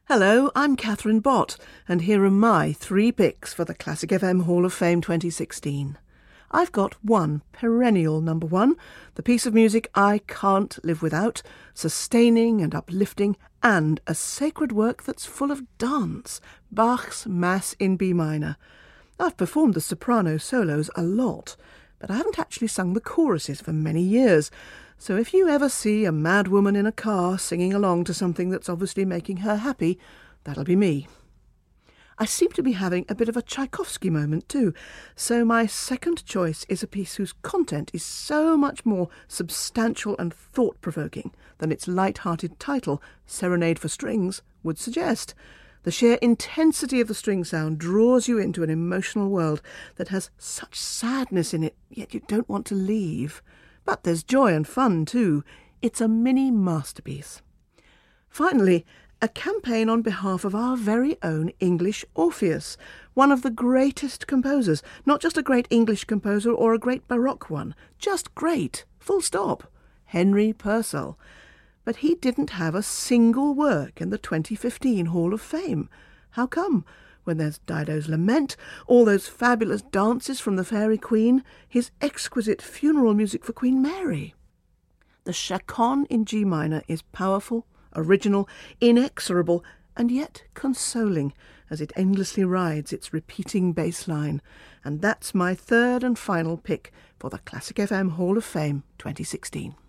Hello, I'm Catherine Bott, and here are my 3 picks for the Classic FM Hall of Fame 2016. I've got one perennial number 1, the piece of music I can't live without, sustaining and uplifting, and a sacred work that's full of dance, Bach's Mass in B minor. I've performed the soprano solos a lot, but I haven't actually sung the choruses for many years, so if you ever see a mad woman in a car singing along to something that's obviously making her happy, that'll be me. I seem to be having a bit of a Tchaikovsky moment too, so my second choice is a piece whose content is so much more substantial and thought-provoking than its light-hearted title, Serenade for Strings, would suggest. The sheer intensity of the string sound draws you into an emotional world that has such sadness in it, yet you don't want to leave. But there's joy and fun too. It's a mini masterpiece. Finally, a campaign on behalf of our very own English Orpheus, one of the greatest composers, not just a great English composer or a great Baroque one, just great, full stop, Henry Purcell. But he didn't have a single work in the 2015 Hall of Fame. How come? When there's Dido's Lament, all those fabulous dances from the Fairy Queen, his exquisite funeral music for Queen Mary. The Chaconne in G minor is powerful, original, inexorable, and yet consoling as it endlessly rides its repeating bass line. And that's my third and final pick for the Classic FM Hall of Fame 2016.